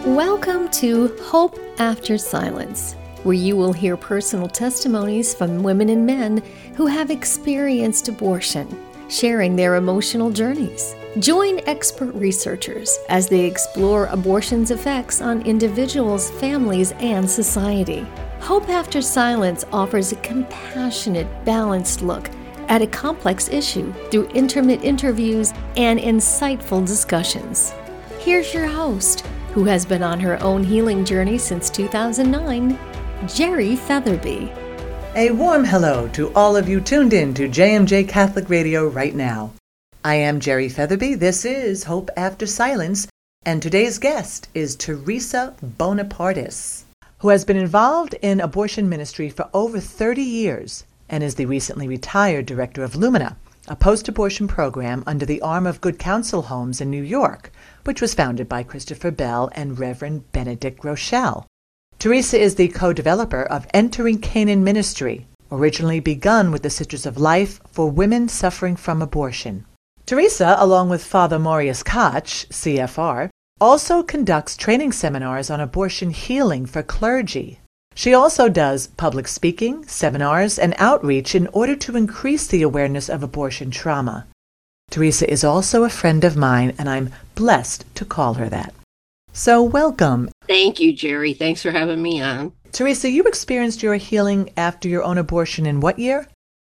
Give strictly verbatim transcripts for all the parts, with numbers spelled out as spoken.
Welcome to Hope After Silence, where you will hear personal testimonies from women and men who have experienced abortion, sharing their emotional journeys. Join expert researchers as they explore abortion's effects on individuals, families, and society. Hope After Silence offers a compassionate, balanced look at a complex issue through intimate interviews and insightful discussions. Here's your host, who has been on her own healing journey since two thousand nine, Jerry Featherby. A warm hello to all of you tuned in to J M J Catholic Radio right now. I am Jerry Featherby. This is Hope After Silence, and today's guest is Teresa Bonapartis, who has been involved in abortion ministry for over thirty years and is the recently retired director of Lumina, a post-abortion program under the arm of Good Counsel Homes in New York, which was founded by Christopher Bell and Reverend Benedict Rochelle. Teresa is the co-developer of Entering Canaan Ministry, originally begun with the Sisters of Life for women suffering from abortion. Teresa, along with Father Maurice Koch, C F R, also conducts training seminars on abortion healing for clergy. She also does public speaking, seminars, and outreach in order to increase the awareness of abortion trauma. Teresa is also a friend of mine, and I'm blessed to call her that. So welcome. Thank you, Jerry. Thanks for having me on. Teresa, you experienced your healing after your own abortion in what year?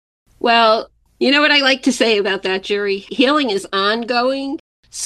Well, you know what I like to say about that, Jerry? Healing is ongoing.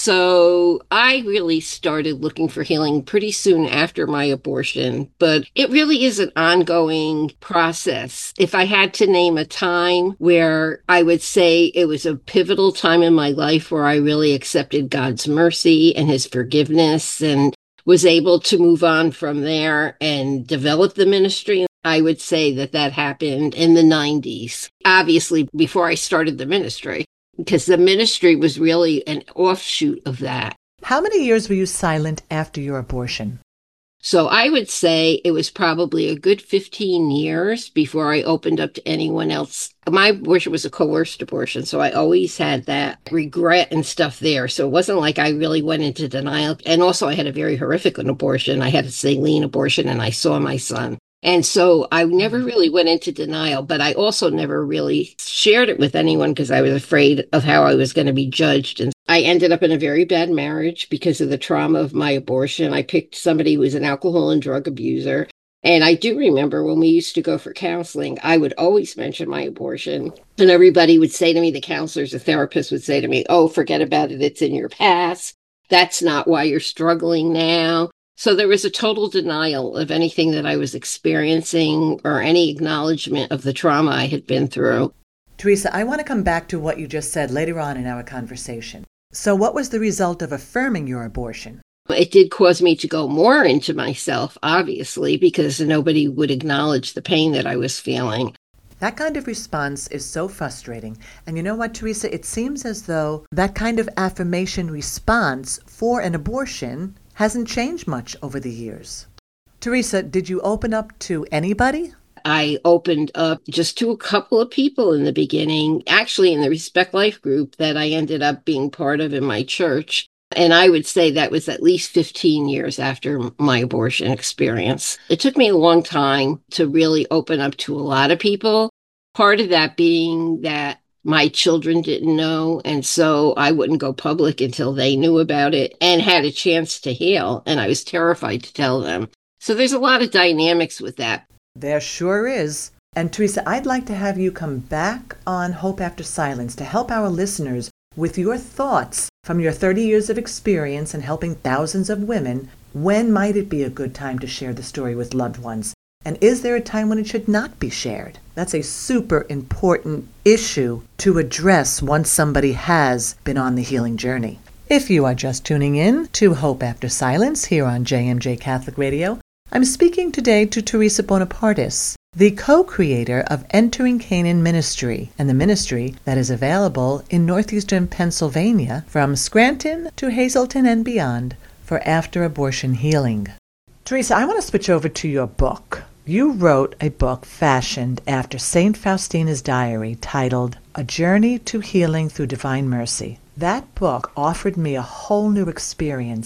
So I really started looking for healing pretty soon after my abortion, but it really is an ongoing process. If I had to name a time where I would say it was a pivotal time in my life where I really accepted God's mercy and his forgiveness and was able to move on from there and develop the ministry, I would say that that happened in the nineties, obviously before I started the ministry, because the ministry was really an offshoot of that. How many years were you silent after your abortion? So I would say it was probably a good fifteen years before I opened up to anyone else. My abortion was a coerced abortion, so I always had that regret and stuff there. So it wasn't like I really went into denial. And also I had a very horrific abortion. I had a saline abortion and I saw my son. And so I never really went into denial, but I also never really shared it with anyone because I was afraid of how I was going to be judged. And I ended up in a very bad marriage because of the trauma of my abortion. I picked somebody who was an alcohol and drug abuser. And I do remember when we used to go for counseling, I would always mention my abortion. And everybody would say to me, the counselors, the therapists would say to me, oh, forget about it. It's in your past. That's not why you're struggling now. So there was a total denial of anything that I was experiencing or any acknowledgement of the trauma I had been through. Teresa, I want to come back to what you just said later on in our conversation. So what was the result of affirming your abortion? It did cause me to go more into myself, obviously, because nobody would acknowledge the pain that I was feeling. That kind of response is so frustrating. And you know what, Teresa? It seems as though that kind of affirmation response for an abortion hasn't changed much over the years. Teresa, did you open up to anybody? I opened up just to a couple of people in the beginning, actually in the Respect Life group that I ended up being part of in my church. And I would say that was at least fifteen years after my abortion experience. It took me a long time to really open up to a lot of people. Part of that being that my children didn't know, and so I wouldn't go public until they knew about it and had a chance to heal, and I was terrified to tell them. So there's a lot of dynamics with that. There sure is. And Teresa, I'd like to have you come back on Hope After Silence to help our listeners with your thoughts from your thirty years of experience in helping thousands of women. When might it be a good time to share the story with loved ones? And is there a time when it should not be shared? That's a super important issue to address once somebody has been on the healing journey. If you are just tuning in to Hope After Silence here on J M J Catholic Radio, I'm speaking today to Teresa Bonapartis, the co-creator of Entering Canaan Ministry, and the ministry that is available in northeastern Pennsylvania from Scranton to Hazleton and beyond for after-abortion healing. Teresa, I want to switch over to your book. You wrote a book fashioned after Saint Faustina's diary titled A Journey to Healing Through Divine Mercy. That book offered me a whole new experience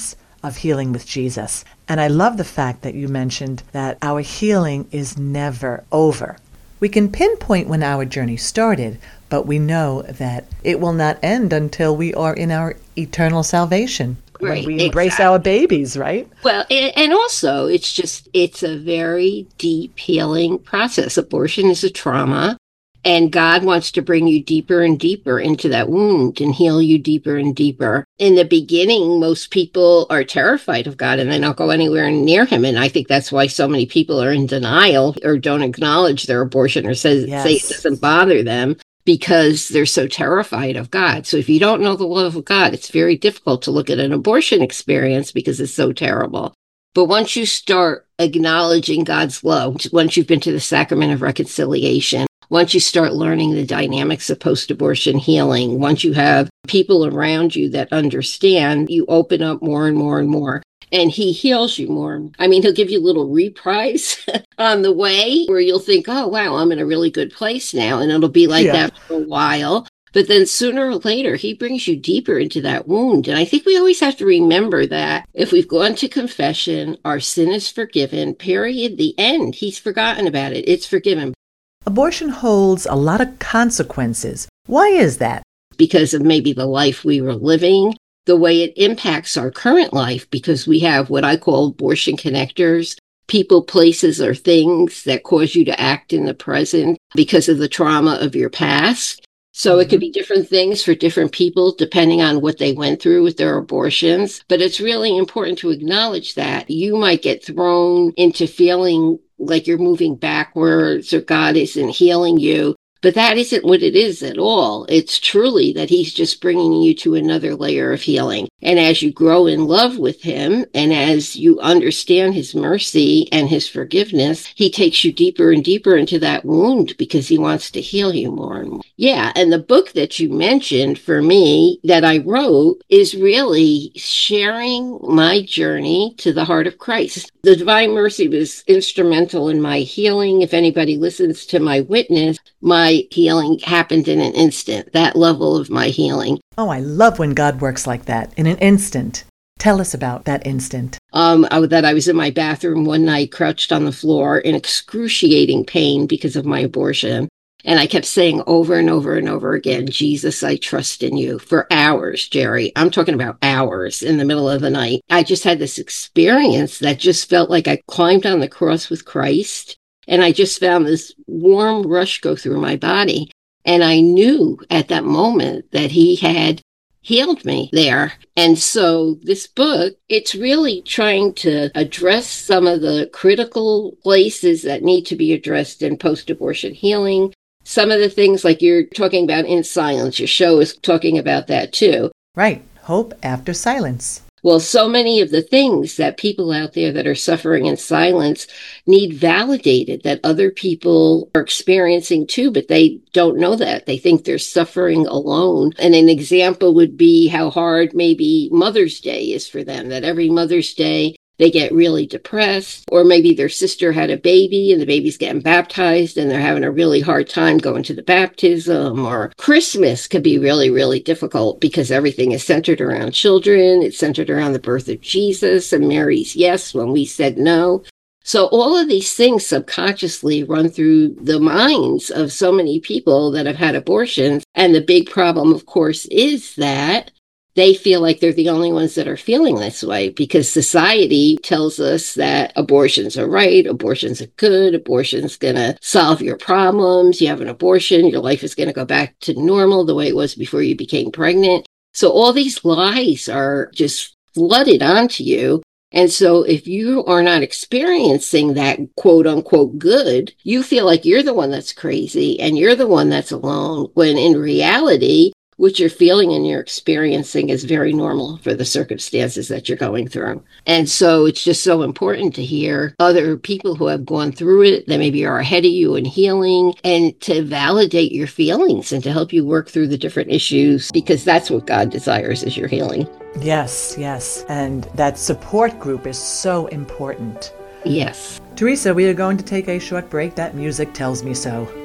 of healing with Jesus. And I love the fact that you mentioned that our healing is never over. We can pinpoint when our journey started, but we know that it will not end until we are in our eternal salvation. Right, when we embrace exactly. our babies, right? Well, and also it's just, it's a very deep healing process. Abortion is a trauma, and God wants to bring you deeper and deeper into that wound and heal you deeper and deeper. In the beginning, most people are terrified of God and they don't go anywhere near him. And I think that's why so many people are in denial or don't acknowledge their abortion or say, Yes. say it doesn't bother them, because they're so terrified of God. So if you don't know the love of God, it's very difficult to look at an abortion experience because it's so terrible. But once you start acknowledging God's love, once you've been to the sacrament of reconciliation, once you start learning the dynamics of post-abortion healing, once you have people around you that understand, you open up more and more and more. And he heals you more. I mean, he'll give you a little reprise on the way where you'll think, oh, wow, I'm in a really good place now. And it'll be like Yeah. that for a while. But then sooner or later, he brings you deeper into that wound. And I think we always have to remember that if we've gone to confession, our sin is forgiven, period, the end. He's forgotten about it. It's forgiven. Abortion holds a lot of consequences. Why is that? Because of maybe the life we were living, the way it impacts our current life, because we have what I call abortion connectors, people, places, or things that cause you to act in the present because of the trauma of your past. So mm-hmm. It could be different things for different people depending on what they went through with their abortions. But it's really important to acknowledge that you might get thrown into feeling like you're moving backwards or God isn't healing you. But that isn't what it is at all. It's truly that he's just bringing you to another layer of healing. And as you grow in love with him, and as you understand his mercy and his forgiveness, he takes you deeper and deeper into that wound because he wants to heal you more and more. Yeah, and the book that you mentioned for me that I wrote is really sharing my journey to the heart of Christ. The Divine Mercy was instrumental in my healing. If anybody listens to my witness, my healing happened in an instant, that level of my healing. Oh, I love when God works like that, in an instant. Tell us about that instant. Um, I, that I was in my bathroom one night, crouched on the floor in excruciating pain because of my abortion. And I kept saying over and over and over again, Jesus, I trust in you, for hours, Jerry. I'm talking about hours in the middle of the night. I just had this experience that just felt like I climbed on the cross with Christ. And I just found this warm rush go through my body. And I knew at that moment that he had healed me there. And so this book, it's really trying to address some of the critical places that need to be addressed in post-abortion healing. Some of the things like you're talking about in silence, your show is talking about that too. Right. Hope after silence. Well, so many of the things that people out there that are suffering in silence need validated that other people are experiencing too, but they don't know that. They think they're suffering alone. And an example would be how hard maybe Mother's Day is for them, that every Mother's Day they get really depressed, or maybe their sister had a baby and the baby's getting baptized and they're having a really hard time going to the baptism. Or Christmas could be really, really difficult because everything is centered around children. It's centered around the birth of Jesus and Mary's yes when we said no. So all of these things subconsciously run through the minds of so many people that have had abortions. And the big problem, of course, is that they feel like they're the only ones that are feeling this way because society tells us that abortions are right, abortions are good, abortion's going to solve your problems. You have an abortion, your life is going to go back to normal the way it was before you became pregnant. So all these lies are just flooded onto you. And so if you are not experiencing that quote unquote good, you feel like you're the one that's crazy and you're the one that's alone, when in reality, what you're feeling and you're experiencing is very normal for the circumstances that you're going through. And so it's just so important to hear other people who have gone through it that maybe are ahead of you in healing, and to validate your feelings and to help you work through the different issues, because that's what God desires, is your healing. Yes, yes. And that support group is so important. Yes. Teresa, we are going to take a short break. That music tells me so.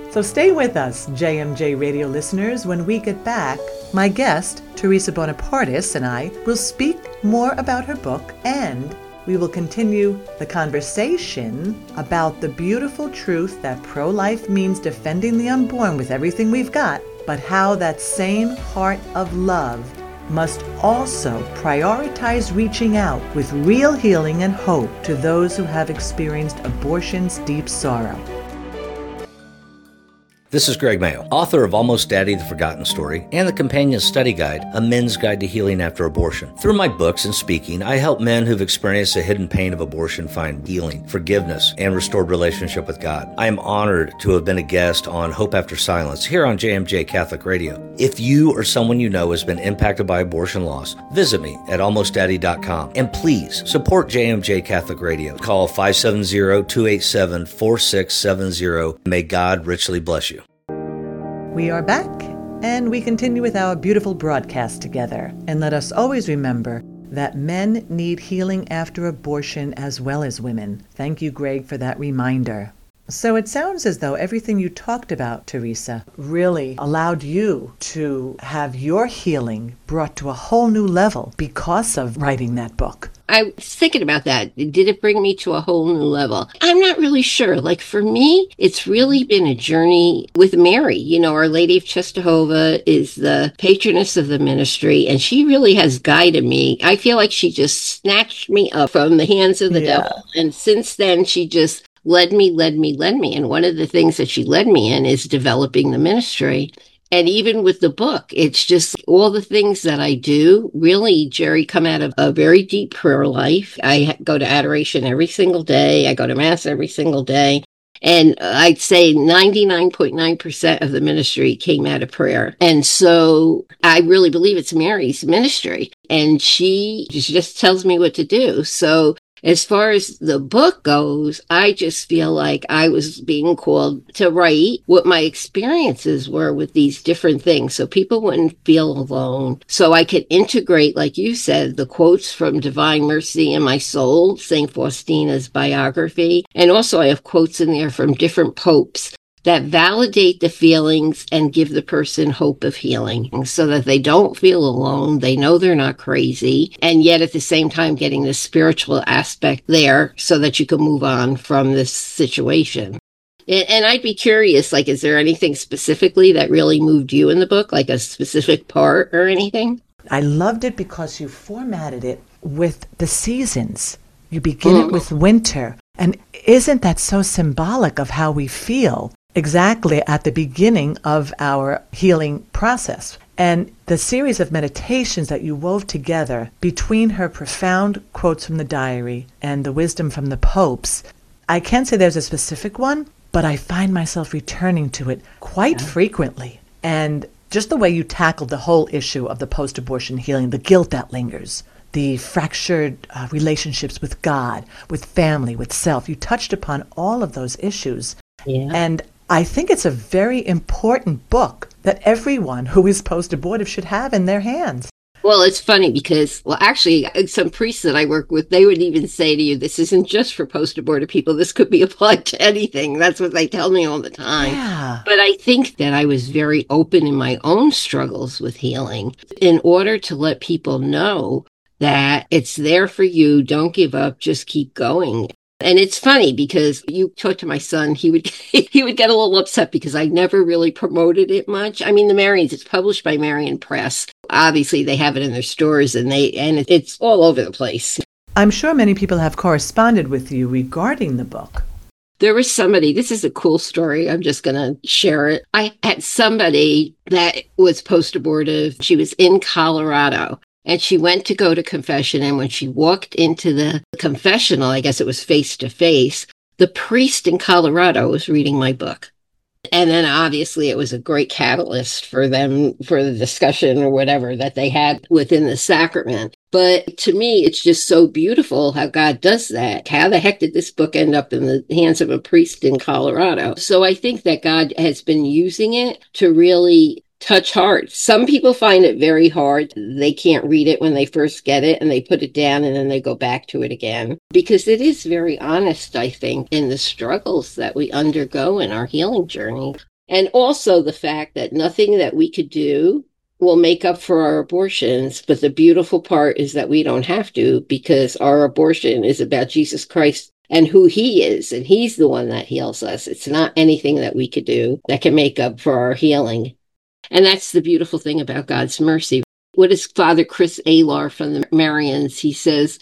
So stay with us, J M J Radio listeners. When we get back, my guest, Teresa Bonapartis, and I will speak more about her book, and we will continue the conversation about the beautiful truth that pro-life means defending the unborn with everything we've got, but how that same heart of love must also prioritize reaching out with real healing and hope to those who have experienced abortion's deep sorrow. This is Greg Mayo, author of Almost Daddy, The Forgotten Story, and the companion study guide, A Men's Guide to Healing After Abortion. Through my books and speaking, I help men who've experienced the hidden pain of abortion find healing, forgiveness, and restored relationship with God. I am honored to have been a guest on Hope After Silence here on J M J Catholic Radio. If you or someone you know has been impacted by abortion loss, visit me at almost daddy dot com. And please support J M J Catholic Radio. Call five seven zero, two eight seven, four six seven zero. May God richly bless you. We are back, and we continue with our beautiful broadcast together. And let us always remember that men need healing after abortion as well as women. Thank you, Greg, for that reminder. So it sounds as though everything you talked about, Teresa, really allowed you to have your healing brought to a whole new level because of writing that book. I was thinking about that. Did it bring me to a whole new level? I'm not really sure. Like for me, it's really been a journey with Mary. You know, Our Lady of Czestochowa is the patroness of the ministry, and she really has guided me. I feel like she just snatched me up from the hands of the Yeah. devil. And since then, she just led me, led me, led me. And one of the things that she led me in is developing the ministry. And even with the book, it's just all the things that I do really, Jerry, come out of a very deep prayer life. I go to adoration every single day. I go to mass every single day. And I'd say ninety-nine point nine percent of the ministry came out of prayer. And so I really believe it's Mary's ministry. And she just tells me what to do. So as far as the book goes, I just feel like I was being called to write what my experiences were with these different things so people wouldn't feel alone. So I could integrate, like you said, the quotes from Divine Mercy in My Soul, Saint Faustina's biography. And also I have quotes in there from different popes that validate the feelings and give the person hope of healing so that they don't feel alone. They know they're not crazy. And yet at the same time, getting the spiritual aspect there so that you can move on from this situation. And I'd be curious, like, is there anything specifically that really moved you in the book, like a specific part or anything? I loved it because you formatted it with the seasons. You begin mm. it with winter. And isn't that so symbolic of how we feel exactly at the beginning of our healing process? And the series of meditations that you wove together between her profound quotes from the diary and the wisdom from the popes, I can't say there's a specific one, but I find myself returning to it quite yeah. frequently. And just the way you tackled the whole issue of the post-abortion healing, the guilt that lingers, the fractured uh, relationships with God, with family, with self. You touched upon all of those issues. Yeah. And I think it's a very important book that everyone who is post-abortive should have in their hands. Well, it's funny because, well, actually, some priests that I work with, they would even say to you, this isn't just for post-abortive people. This could be applied to anything. That's what they tell me all the time. Yeah. But I think that I was very open in my own struggles with healing in order to let people know that it's there for you. Don't give up. Just keep going. And it's funny because you talk to my son, he would he would get a little upset because I never really promoted it much. I mean, the Marians, it's published by Marian Press. Obviously, they have it in their stores and they and it's all over the place. I'm sure many people have corresponded with you regarding the book. There was somebody, this is a cool story, I'm just going to share it. I had somebody that was post-abortive. She was in Colorado. And she went to go to confession. And when she walked into the confessional, I guess it was face to face, the priest in Colorado was reading my book. And then obviously it was a great catalyst for them, for the discussion or whatever that they had within the sacrament. But to me, it's just so beautiful how God does that. How the heck did this book end up in the hands of a priest in Colorado? So I think that God has been using it to really touch hearts. Some people find it very hard. They can't read it when they first get it and they put it down and then they go back to it again. Because it is very honest, I think, in the struggles that we undergo in our healing journey. And also the fact that nothing that we could do will make up for our abortions. But the beautiful part is that we don't have to, because our abortion is about Jesus Christ and who he is. And he's the one that heals us. It's not anything that we could do that can make up for our healing. And that's the beautiful thing about God's mercy. What is Father Chris Alar from the Marians? He says,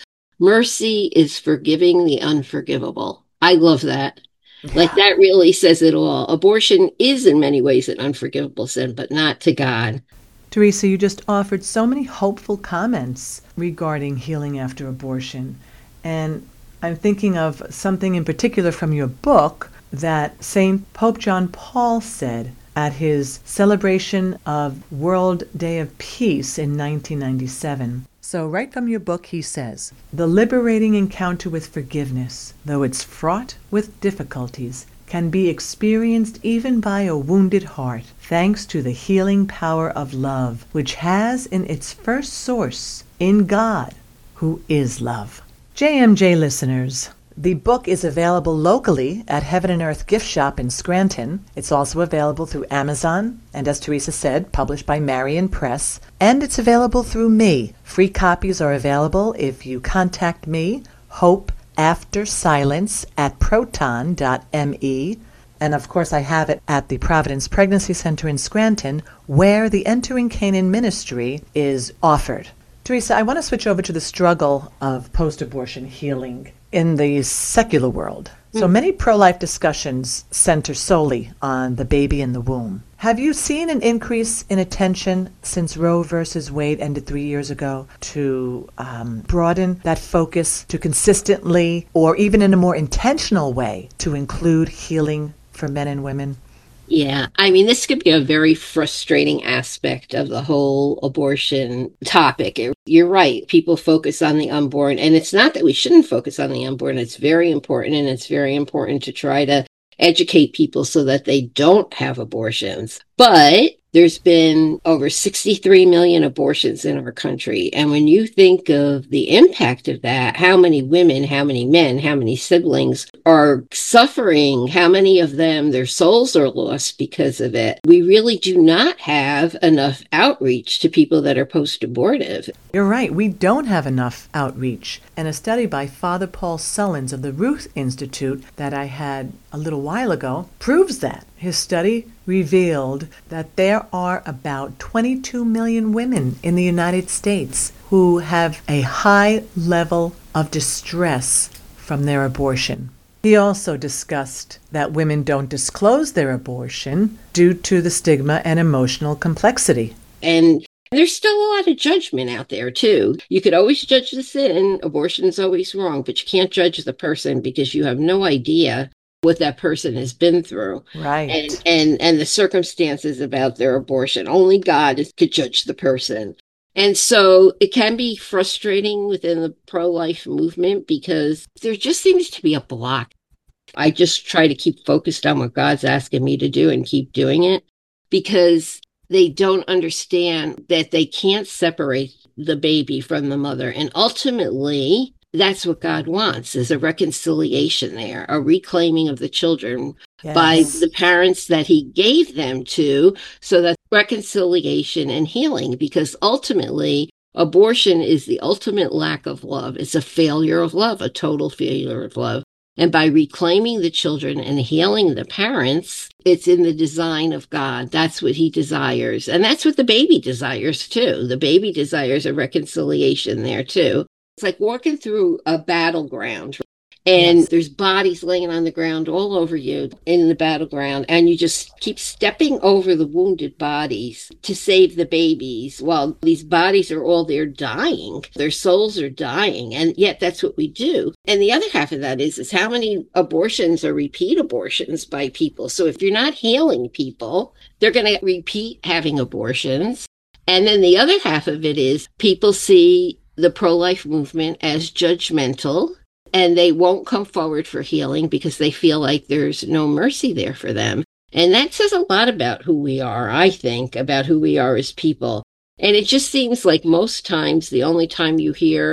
mercy is forgiving the unforgivable. I love that. Yeah. Like that really says it all. Abortion is in many ways an unforgivable sin, but not to God. Teresa, you just offered so many hopeful comments regarding healing after abortion. And I'm thinking of something in particular from your book that Saint Pope John Paul said at his celebration of World Day of Peace in nineteen ninety-seven. So right from your book, he says, the liberating encounter with forgiveness, though it's fraught with difficulties, can be experienced even by a wounded heart, thanks to the healing power of love, which has in its first source in God, who is love. J M J listeners, the book is available locally at Heaven and Earth Gift Shop in Scranton. It's also available through Amazon, and as Teresa said, published by Marian Press. And it's available through me. Free copies are available if you contact me, Hope After Silence at proton dot m e. And of course I have it at the Providence Pregnancy Center in Scranton, where the Entering Canaan ministry is offered. Teresa, I want to switch over to the struggle of post-abortion healing in the secular world. So many pro-life discussions center solely on the baby in the womb. Have you seen an increase in attention since Roe versus Wade ended three years ago to um, broaden that focus to consistently, or even in a more intentional way, to include healing for men and women? Yeah, I mean, this could be a very frustrating aspect of the whole abortion topic. You're right. People focus on the unborn, and it's not that we shouldn't focus on the unborn. It's very important, and it's very important to try to educate people so that they don't have abortions. But there's been over sixty-three million abortions in our country. And when you think of the impact of that, how many women, how many men, how many siblings are suffering, how many of them, their souls are lost because of it. We really do not have enough outreach to people that are post-abortive. You're right. We don't have enough outreach. And a study by Father Paul Sullins of the Ruth Institute that I had a little while ago proves that. His study revealed that there are about twenty-two million women in the United States who have a high level of distress from their abortion. He also discussed that women don't disclose their abortion due to the stigma and emotional complexity. And there's still a lot of judgment out there, too. You could always judge the sin. Abortion is always wrong, but you can't judge the person because you have no idea what that person has been through. Right. And and, and the circumstances about their abortion. Only God is, could judge the person. And so it can be frustrating within the pro-life movement because there just seems to be a block. I just try to keep focused on what God's asking me to do and keep doing it because they don't understand that they can't separate the baby from the mother. And ultimately, that's what God wants, is a reconciliation there, a reclaiming of the children yes. by the parents that he gave them to, so that reconciliation and healing, because ultimately abortion is the ultimate lack of love. It's a failure of love, a total failure of love. And by reclaiming the children and healing the parents, it's in the design of God. That's what he desires. And that's what the baby desires too. The baby desires a reconciliation there too. It's like walking through a battleground and yes. there's bodies laying on the ground all over you in the battleground. And you just keep stepping over the wounded bodies to save the babies while these bodies are all there dying. Their souls are dying. And yet that's what we do. And the other half of that is, is how many abortions are repeat abortions by people. So if you're not healing people, they're going to repeat having abortions. And then the other half of it is people see the pro-life movement as judgmental, and they won't come forward for healing because they feel like there's no mercy there for them. And that says a lot about who we are, I think, about who we are as people. And it just seems like most times the only time you hear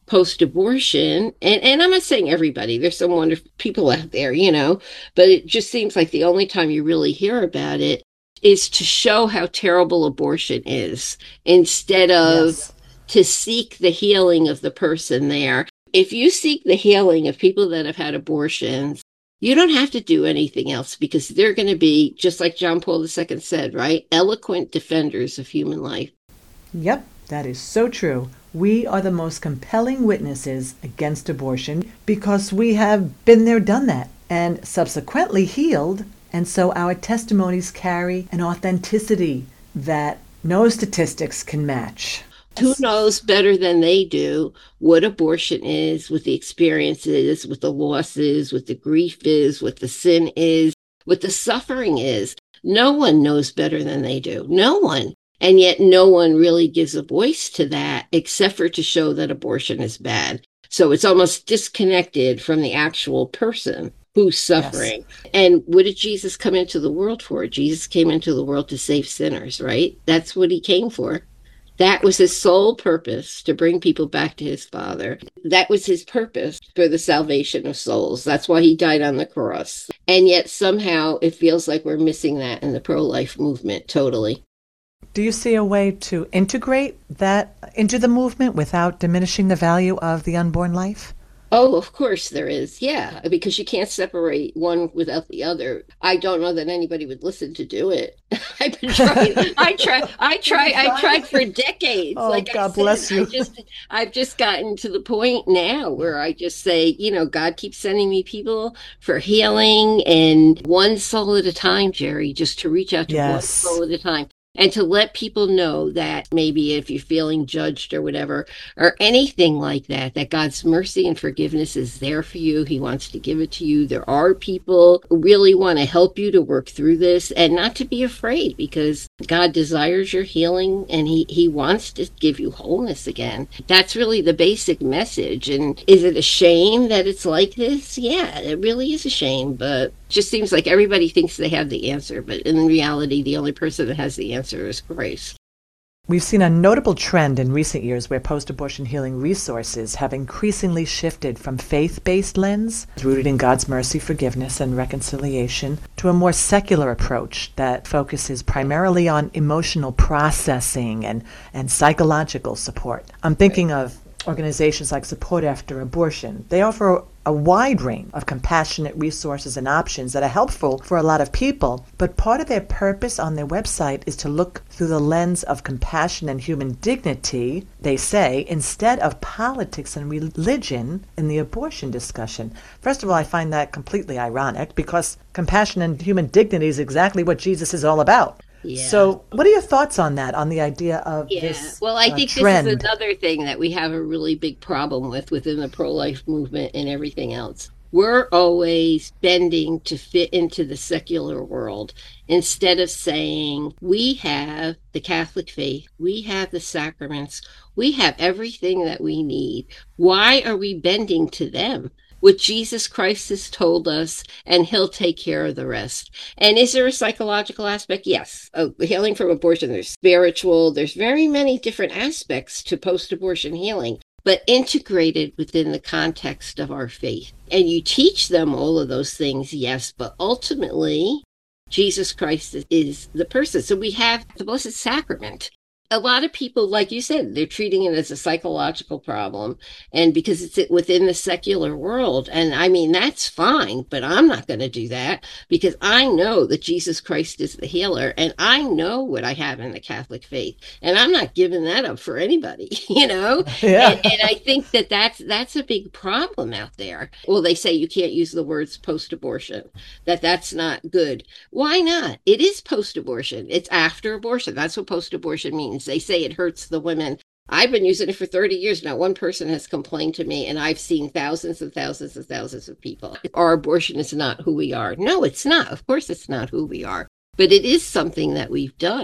post-abortion, and, and I'm not saying everybody, there's some wonderful people out there, you know, but it just seems like the only time you really hear about it is to show how terrible abortion is, instead of yes. to seek the healing of the person there. If you seek the healing of people that have had abortions, you don't have to do anything else, because they're going to be, just like John Paul the Second said, right? Eloquent defenders of human life. Yep, that is so true. We are the most compelling witnesses against abortion because we have been there, done that, and subsequently healed. And so our testimonies carry an authenticity that no statistics can match. Who knows better than they do what abortion is, what the experience is, what the loss is, what the grief is, what the sin is, what the suffering is. No one knows better than they do. No one. And yet no one really gives a voice to that, except for to show that abortion is bad. So it's almost disconnected from the actual person who's suffering. Yes. And what did Jesus come into the world for? Jesus came into the world to save sinners, right? That's what he came for. That was his sole purpose, to bring people back to his Father. That was his purpose for the salvation of souls. That's why he died on the cross. And yet somehow it feels like we're missing that in the pro-life movement totally. Do you see a way to integrate that into the movement without diminishing the value of the unborn life? Oh, of course there is. Yeah, because you can't separate one without the other. I don't know that anybody would listen to do it. I've been trying. I try. I try. I tried for decades. Oh, like God I said, bless you. I just, I've just gotten to the point now where I just say, you know, God keeps sending me people for healing, and one soul at a time, Jerry, just to reach out to yes. one soul at a time. And to let people know that maybe if you're feeling judged or whatever, or anything like that, that God's mercy and forgiveness is there for you. He wants to give it to you. There are people who really want to help you to work through this, and not to be afraid, because God desires your healing, and he, he wants to give you wholeness again. That's really the basic message. And is it a shame that it's like this? Yeah, it really is a shame, but it just seems like everybody thinks they have the answer. But in reality, the only person that has the answer is Christ. We've seen a notable trend in recent years where post-abortion healing resources have increasingly shifted from faith-based lens, rooted in God's mercy, forgiveness, and reconciliation, to a more secular approach that focuses primarily on emotional processing and, and psychological support. I'm thinking of organizations like Support After Abortion. They offer a wide range of compassionate resources and options that are helpful for a lot of people, but part of their purpose on their website is to look through the lens of compassion and human dignity, they say, instead of politics and religion in the abortion discussion. First of all, I find that completely ironic, because compassion and human dignity is exactly what Jesus is all about. Yeah. So what are your thoughts on that, on the idea of yeah. this Well, I uh, think trend? This is another thing that we have a really big problem with within the pro-life movement and everything else. We're always bending to fit into the secular world, instead of saying, we have the Catholic faith, we have the sacraments, we have everything that we need. Why are we bending to them? What Jesus Christ has told us, and he'll take care of the rest. And is there a psychological aspect? Yes. Oh, healing from abortion, there's spiritual, there's very many different aspects to post-abortion healing, but integrated within the context of our faith. And you teach them all of those things, yes, but ultimately, Jesus Christ is the person. So we have the Blessed Sacrament. A lot of people, like you said, they're treating it as a psychological problem, and because it's within the secular world. And I mean, that's fine, but I'm not going to do that, because I know that Jesus Christ is the healer, and I know what I have in the Catholic faith, and I'm not giving that up for anybody, you know? Yeah. And, and I think that that's, that's a big problem out there. Well, they say you can't use the words post-abortion, that that's not good. Why not? It is post-abortion. It's after abortion. That's what post-abortion means. They say it hurts the women. I've been using it for thirty years now. One person has complained to me, and I've seen thousands and thousands and thousands of people. Our abortion is not who we are. No, it's not. Of course, it's not who we are. But it is something that we've done.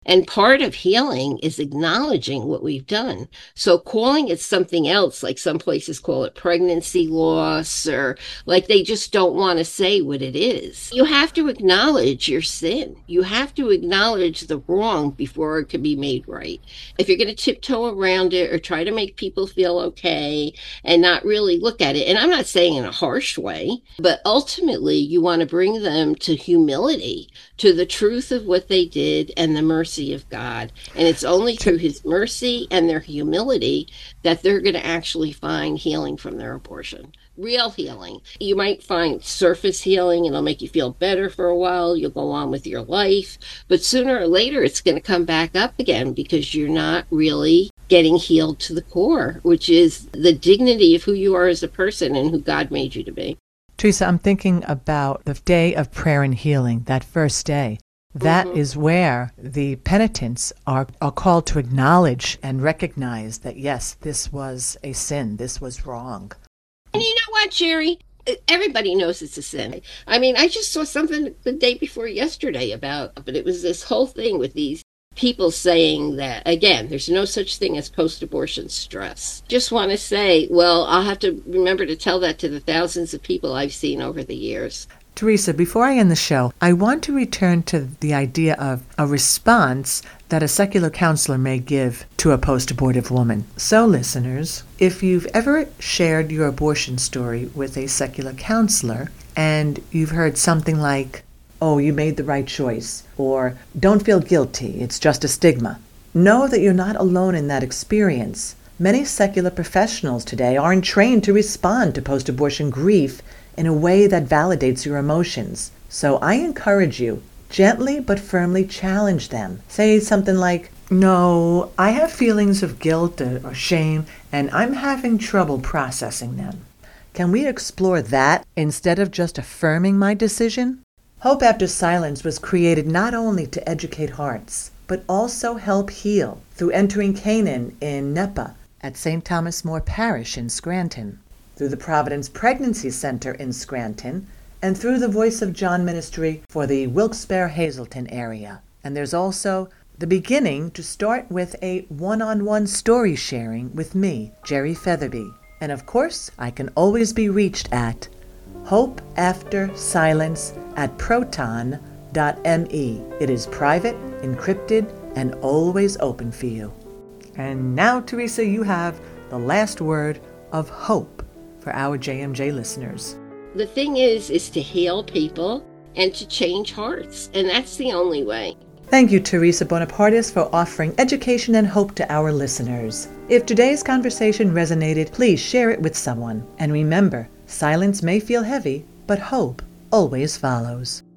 And part of healing is acknowledging what we've done. So calling it something else, like some places call it pregnancy loss, or like they just don't want to say what it is. You have to acknowledge your sin. You have to acknowledge the wrong before it can be made right. If you're going to tiptoe around it or try to make people feel okay and not really look at it, and I'm not saying in a harsh way, but ultimately you want to bring them to humility, to the truth of what they did and the mercy of God. And it's only through his mercy and their humility that they're going to actually find healing from their abortion. Real healing. You might find surface healing and it'll make you feel better for a while. You'll go on with your life. But sooner or later, it's going to come back up again because you're not really getting healed to the core, which is the dignity of who you are as a person and who God made you to be. Teresa, I'm thinking about the day of prayer and healing, that first day. That mm-hmm. is where the penitents are, are called to acknowledge and recognize that, yes, this was a sin, this was wrong. And you know what, Jerry? Everybody knows it's a sin. I mean, I just saw something the day before yesterday about, but it was this whole thing with these people saying that, again, there's no such thing as post-abortion stress. Just want to say, well, I'll have to remember to tell that to the thousands of people I've seen over the years. Teresa, before I end the show, I want to return to the idea of a response that a secular counselor may give to a post-abortive woman. So, listeners, if you've ever shared your abortion story with a secular counselor and you've heard something like, oh, you made the right choice, or don't feel guilty, it's just a stigma, know that you're not alone in that experience. Many secular professionals today aren't trained to respond to post-abortion grief in a way that validates your emotions. So I encourage you, gently but firmly challenge them. Say something like, no, I have feelings of guilt or shame, and I'm having trouble processing them. Can we explore that instead of just affirming my decision? Hope After Silence was created not only to educate hearts, but also help heal through entering Canaan in Nepa at Saint Thomas More Parish in Scranton, through the Providence Pregnancy Center in Scranton, and through the Voice of John Ministry for the Wilkes-Barre-Hazleton area. And there's also the beginning to start with a one-on-one story sharing with me, Jerry Featherby. And of course, I can always be reached at Hope After Silence at proton dot me. It is private, encrypted, and always open for you. And now, Teresa, you have the last word of hope for our J M J listeners. The thing is, is to heal people and to change hearts. And that's the only way. Thank you, Teresa Bonapartis, for offering education and hope to our listeners. If today's conversation resonated, please share it with someone. And remember, silence may feel heavy, but hope always follows.